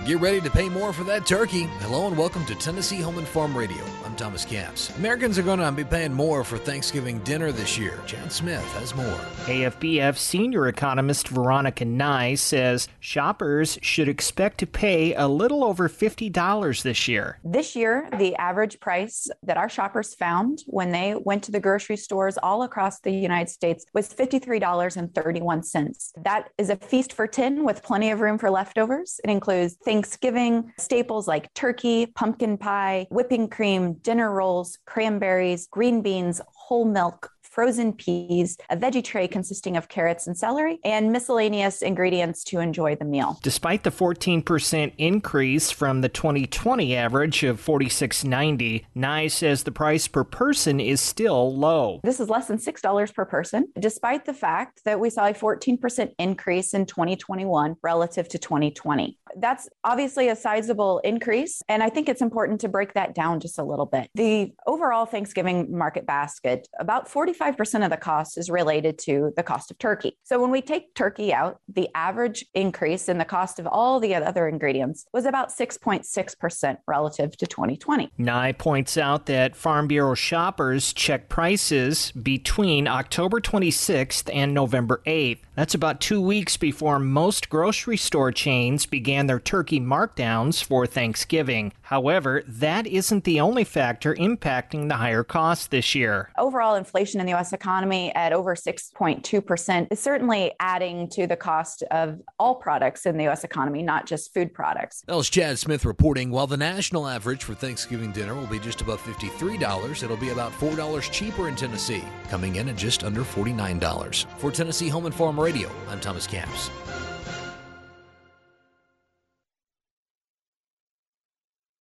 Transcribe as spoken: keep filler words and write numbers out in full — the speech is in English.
Get ready to pay more for that turkey. Hello and welcome to Tennessee Home and Farm Radio. I'm Thomas Capps. Americans are going to be paying more for Thanksgiving dinner this year. Chad Smith has more. A F B F senior economist Veronica Nye says shoppers should expect to pay a little over fifty dollars this year. This year, the average price that our shoppers found when they went to the grocery stores all across the United States was fifty-three dollars and thirty-one cents. That is a feast for ten with plenty of room for leftovers. It includes Thanksgiving staples like turkey, pumpkin pie, whipping cream, dinner rolls, cranberries, green beans, whole milk, frozen peas, a veggie tray consisting of carrots and celery, and miscellaneous ingredients to enjoy the meal. Despite the fourteen percent increase from the twenty twenty average of forty-six ninety, Nye says the price per person is still low. This is less than six dollars per person, despite the fact that we saw a fourteen percent increase in twenty twenty-one relative to twenty twenty. That's obviously a sizable increase, and I think it's important to break that down just a little bit. The overall Thanksgiving market basket, about forty-five percent of the cost is related to the cost of turkey. So when we take turkey out, the average increase in the cost of all the other ingredients was about six point six percent relative to twenty twenty. Nye points out that Farm Bureau shoppers check prices between October twenty-sixth and November eighth. That's about two weeks before most grocery store chains began their turkey markdowns for Thanksgiving. However, that isn't the only factor impacting the higher costs this year. Overall inflation in the U S economy at over six point two percent is certainly adding to the cost of all products in the U S economy, not just food products. That was Chad Smith reporting. While the national average for Thanksgiving dinner will be just above fifty-three dollars, it'll be about four dollars cheaper in Tennessee, coming in at just under forty-nine dollars. For Tennessee Home and Farm Radio, I'm Thomas Capps.